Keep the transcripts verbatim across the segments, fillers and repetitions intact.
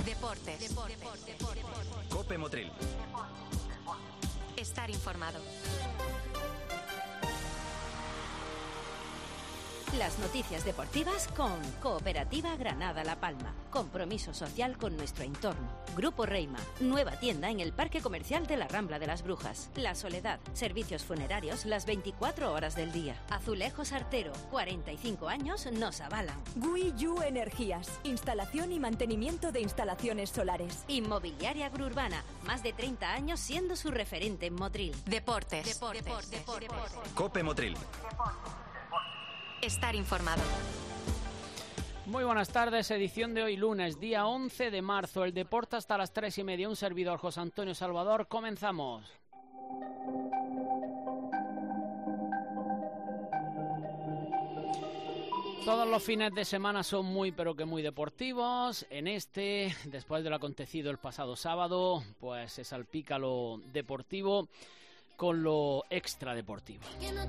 Deportes. Deportes. Deportes. Deportes. Cope Motril. Estar informado. Las noticias deportivas con Cooperativa Granada La Palma. Compromiso social con nuestro entorno. Grupo Reima. Nueva tienda en el Parque Comercial de la Rambla de las Brujas. La Soledad. Servicios funerarios las veinticuatro horas del día. Azulejos Artero. cuarenta y cinco años nos avalan. Guiyu Energías. Instalación y mantenimiento de instalaciones solares. Inmobiliaria Gruurbana. Más de treinta años siendo su referente en Motril. Deportes. Deportes. Deportes. Deportes. Deportes. Cope Motril. Estar informado. Muy buenas tardes, edición de hoy lunes, día once de marzo. El deporte hasta las tres y media. Un servidor, José Antonio Salvador. Comenzamos. Todos los fines de semana son muy pero que muy deportivos. En este, después de lo acontecido el pasado sábado, pues se salpica lo deportivo con lo extradeportivo.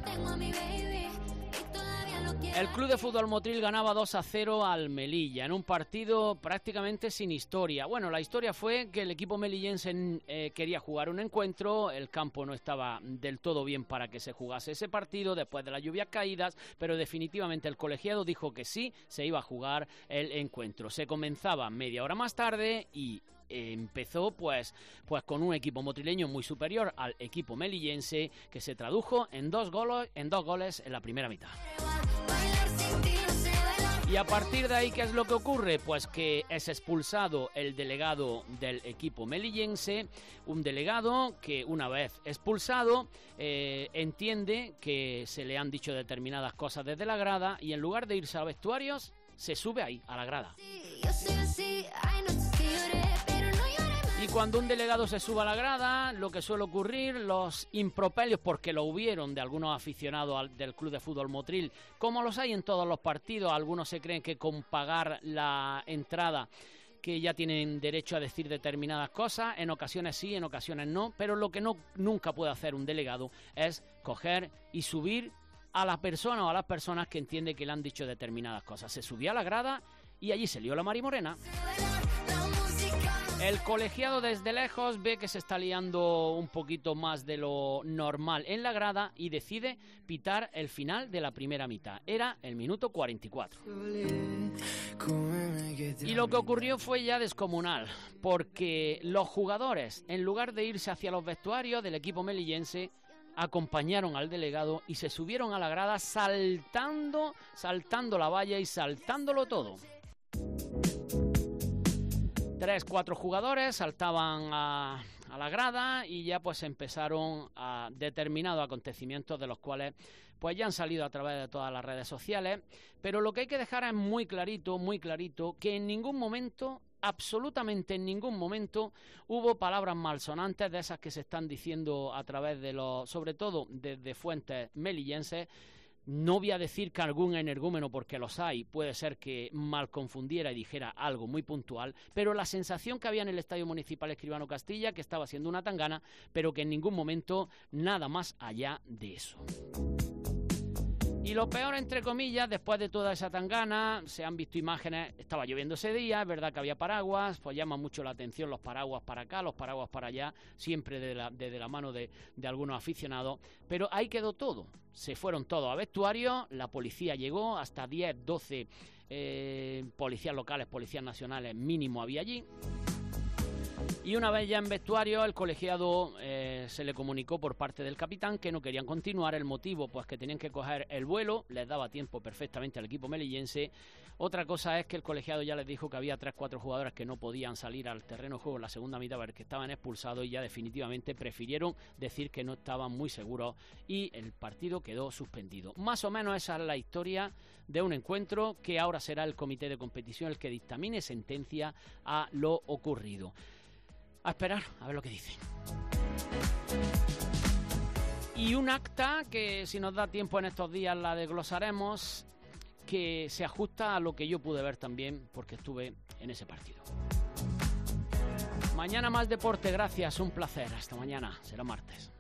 El Club de Fútbol Motril ganaba dos a cero al Melilla en un partido prácticamente sin historia. Bueno, la historia fue que el equipo melillense eh, quería jugar un encuentro, el campo no estaba del todo bien para que se jugase ese partido después de las lluvias caídas, pero definitivamente el colegiado dijo que sí, se iba a jugar el encuentro. Se comenzaba media hora más tarde y empezó pues, pues con un equipo motrileño muy superior al equipo melillense, que se tradujo en dos goles, en dos goles en la primera mitad. Y a partir de ahí, ¿qué es lo que ocurre? Pues que es expulsado el delegado del equipo melillense, un delegado que una vez expulsado eh, entiende que se le han dicho determinadas cosas desde la grada y en lugar de irse a vestuarios, se sube ahí, a la grada. Y cuando un delegado se sube a la grada, lo que suele ocurrir, los improperios, porque lo hubieron de algunos aficionados al, del Club de Fútbol Motril, como los hay en todos los partidos, algunos se creen que con pagar la entrada que ya tienen derecho a decir determinadas cosas, en ocasiones sí, en ocasiones no, pero lo que no nunca puede hacer un delegado es coger y subir a la persona o a las personas que entiende que le han dicho determinadas cosas. Se subió a la grada y allí se lió la marimorena. El colegiado desde lejos ve que se está liando un poquito más de lo normal en la grada y decide pitar el final de la primera mitad. Era el minuto cuarenta y cuatro. Y lo que ocurrió fue ya descomunal, porque los jugadores, en lugar de irse hacia los vestuarios del equipo melillense, acompañaron al delegado y se subieron a la grada saltando, saltando la valla y saltándolo todo. Tres, cuatro jugadores saltaban a, a la grada y ya pues empezaron a determinados acontecimientos de los cuales pues ya han salido a través de todas las redes sociales, pero lo que hay que dejar es muy clarito, muy clarito, que en ningún momento, absolutamente en ningún momento, hubo palabras malsonantes de esas que se están diciendo a través de los, sobre todo desde fuentes melillenses. No voy a decir que algún energúmeno, porque los hay, puede ser que mal confundiera y dijera algo muy puntual, pero la sensación que había en el Estadio Municipal Escribano Castilla, que estaba siendo una tangana, pero que en ningún momento nada más allá de eso. Y lo peor, entre comillas, después de toda esa tangana, se han visto imágenes, estaba lloviendo ese día, es verdad que había paraguas, pues llama mucho la atención los paraguas para acá, los paraguas para allá, siempre desde la, desde la mano de, de algunos aficionados, pero ahí quedó todo, se fueron todos a vestuario, la policía llegó, hasta diez, doce eh, policías locales, policías nacionales mínimo había allí. Y una vez ya en vestuario, el colegiado eh, se le comunicó por parte del capitán que no querían continuar. El motivo, pues que tenían que coger el vuelo, les daba tiempo perfectamente al equipo melillense. Otra cosa es que el colegiado ya les dijo que había tres, cuatro jugadores que no podían salir al terreno de juego en la segunda mitad porque estaban expulsados y ya definitivamente prefirieron decir que no estaban muy seguros y el partido quedó suspendido. Más o menos esa es la historia de un encuentro que ahora será el comité de competición el que dictamine sentencia a lo ocurrido. A esperar, a ver lo que dicen. Y un acta que, si nos da tiempo en estos días, la desglosaremos, que se ajusta a lo que yo pude ver también, porque estuve en ese partido. Mañana más deporte, gracias, un placer. Hasta mañana, será martes.